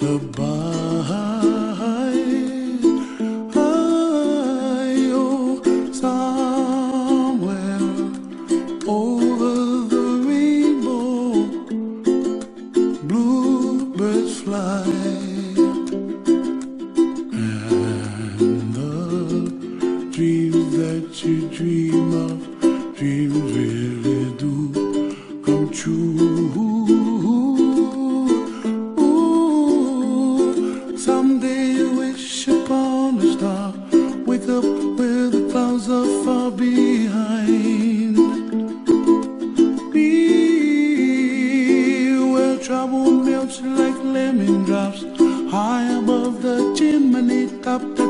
oh, somewhere over the rainbow, bluebirds fly, and the dreams that you dream of, dreams really do come true. Someday you wish upon a star, wake up where the clouds are far behind me, where trouble melts like lemon drops high above the chimney top.